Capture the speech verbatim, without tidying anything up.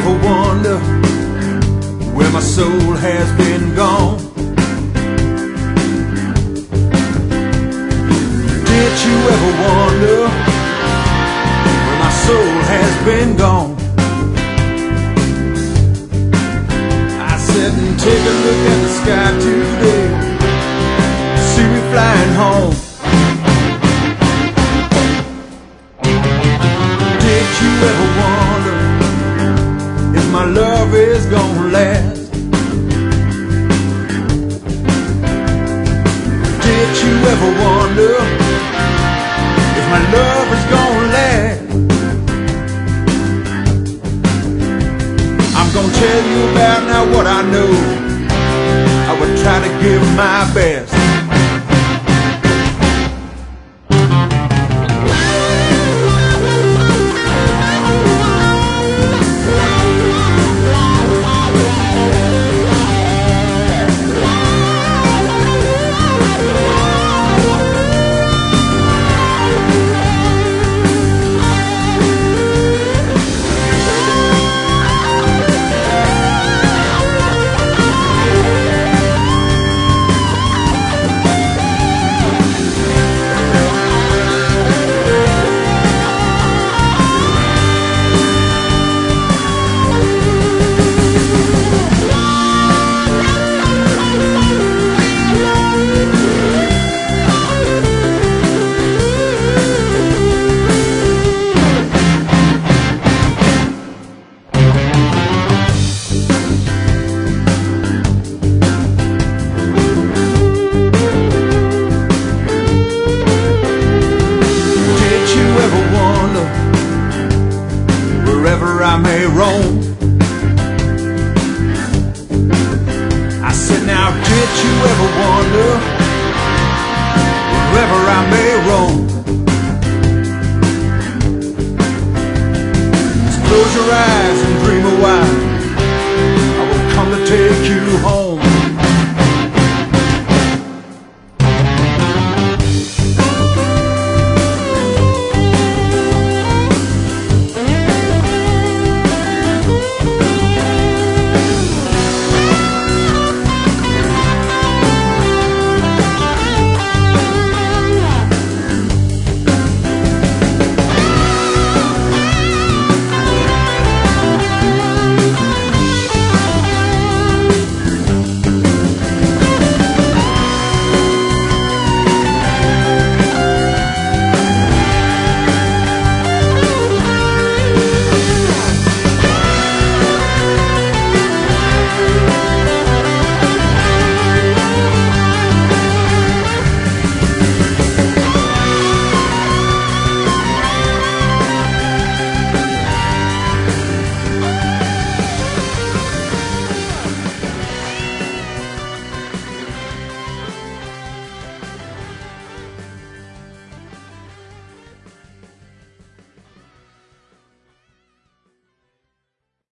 ever wonder where my soul has been gone? Did you ever wonder where my soul has been gone? I said, and take a look at the sky today, see me flying home. Did you ever wonder if my love is gonna last? Did you ever wonder if my love is gonna last? I'm gonna tell you about now what I know. I would try to give my best. Wherever I may roam, I said, now did you ever wonder wherever I may roam? Just close your eyes.